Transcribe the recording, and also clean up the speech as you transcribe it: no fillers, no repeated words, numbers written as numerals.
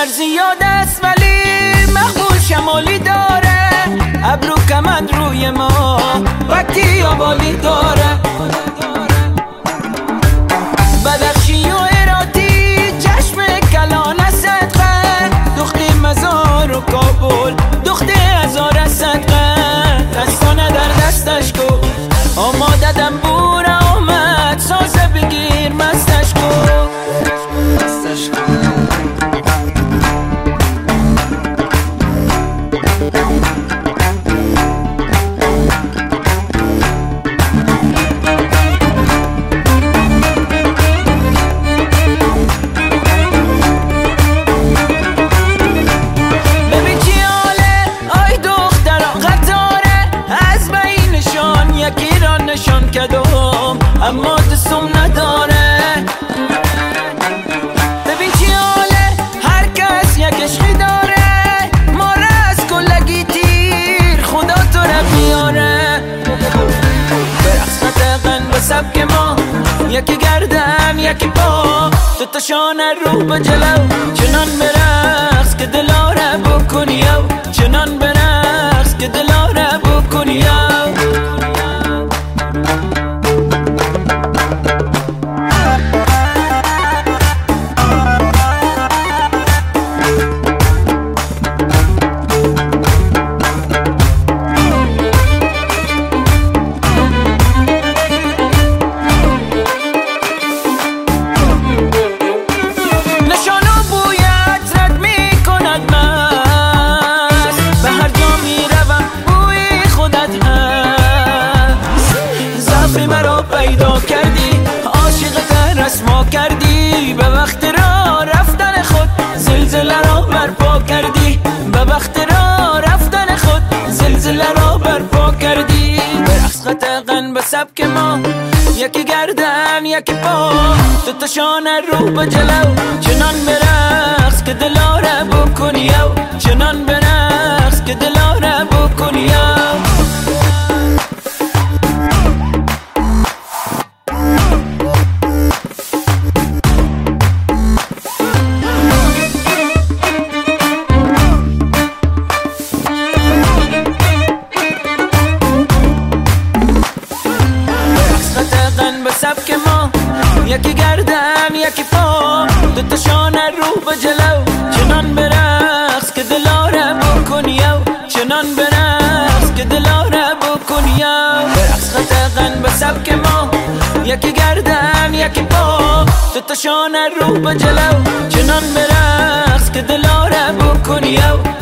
هنر زیاد است ولی محمول شمالی داره، ابرو کمند روی ما وقتی آبالی داره. بدخشی و ایراتی چشم کلان صدقه، دختی مزار و کابل دختی هزار صدقه. دستانه در دستش کو آماده دنبور آمد، سازه بگیر مستش کو. اما دستم نداره. ببین چی حاله، هر کس یک عشقی داره. ما را از کلگی تیر خدا تو را بیاره. برقص نتقن به سبک ما، یکی گردن یکی پا، دوتا شانه رو به جلو. چنان برقص که دلاره بکنی او، چنان برقص که دلاره بکنی او. پیدا کردی عاشقت رسما کردی، به وقت را رفتن خود زلزله را برپا کردی. به وقت را رفتن خود زلزله را برپا کردی. برقص قطعاً به سبک ما، یکی گردن یکی پا، دوتا شانه رو به جلو. چنان برقص که دلاره بکنی او، چنان برقص که دلاره بکنی او. سبک ما، یکی گردن یکی پا، دوتا شانه رو به جلو. چنان برقص که دلاره بکنی او، چنان برقص که دلاره بکنی او. برقص قطعاً به سبک ما، یکی گردن یکی پا، دوتا شانه رو به جلو. چنان برقص که دلاره بکنی او.